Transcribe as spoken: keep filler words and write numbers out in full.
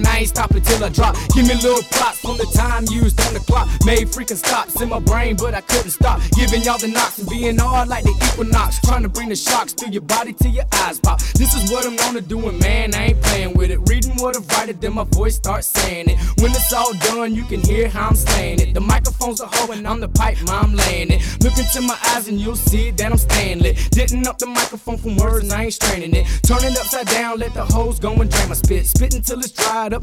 I ain't stopping till I drop. Give me little props from the time used on the clock. Made freaking stops in my brain, but I couldn't stop. Giving y'all the knocks and being hard like the equinox. Trying to bring the shocks through your body till your eyes pop. This is what I'm known to doing, man, I ain't playing with it. Reading what I write it, then my voice starts saying it. When it's all done, you can hear how I'm slaying it. The microphone's a hoe and I'm the pipe, ma, I'm laying it. Look into my eyes and you'll see that I'm staying lit. Denting up the microphone from words and I ain't straining it. Turn it upside down, let the hose go and drain my spit. Spit until it's dry.